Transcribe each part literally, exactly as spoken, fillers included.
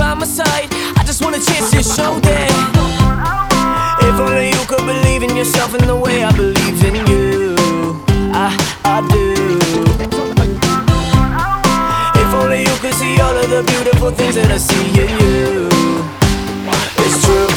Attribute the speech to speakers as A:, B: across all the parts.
A: by my side. I just want a chance to show that if only you could believe in yourself in the way I believe in you. I, I do. If only you could see all of the beautiful things that I see in you. It's true.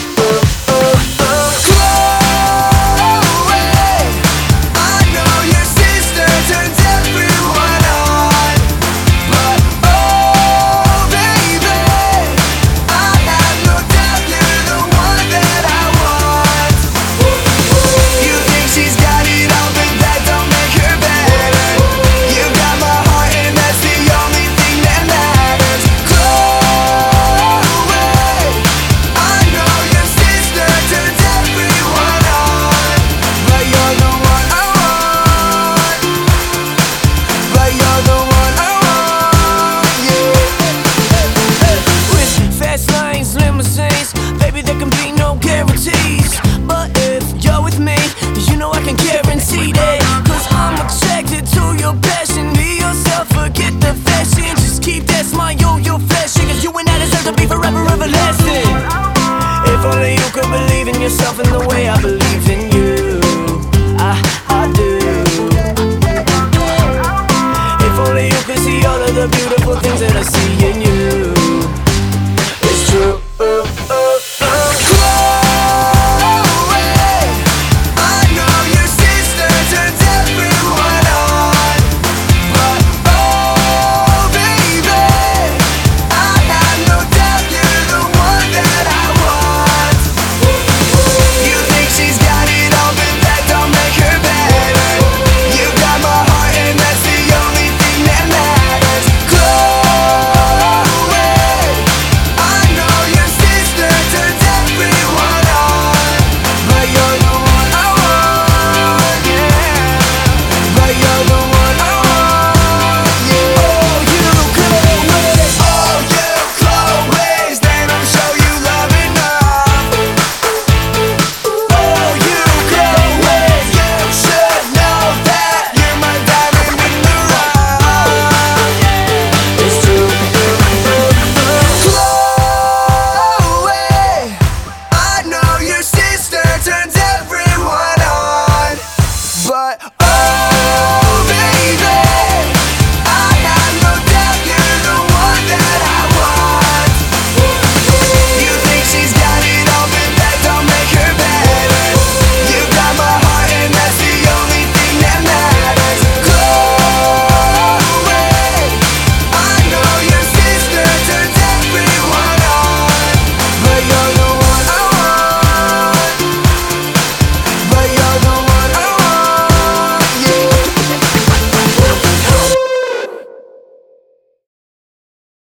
A: Baby, there can be no guarantees, but if you're with me, you know I can guarantee that. Cause I'm attracted to your passion. Be yourself, forget the fashion. Just keep that smile, you're flashing. Cause you and I deserve to be forever everlasting. If only you could believe in yourself in the way I believe.